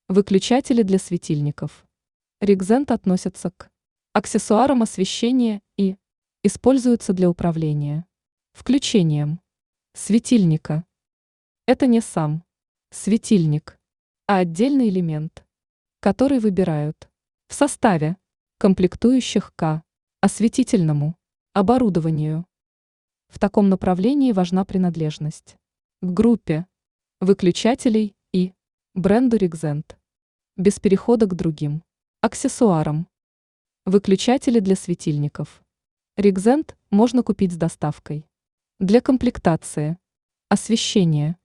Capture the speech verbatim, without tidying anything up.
Выключатели для светильников. Регзент относятся к аксессуарам освещения и используются для управления включением светильника. Это не сам светильник, а отдельный элемент, который выбирают в составе комплектующих к осветительному оборудованию. В таком направлении важна принадлежность к группе выключателей и бренду Регзент, без перехода к другим аксессуарам. Выключатели для светильников. Регзент можно купить с доставкой. Для комплектации освещения